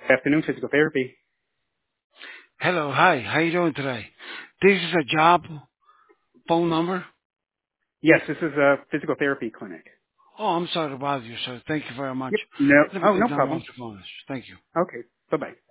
Afternoon physical therapy. Hello, hi. How you doing today? This is a job phone number. Yes, this is a physical therapy clinic. Oh, I'm sorry to bother you, sir. Thank you very much. Yep. No. Let me Oh, take no down one problem. phone. Thank you. Okay. Bye bye.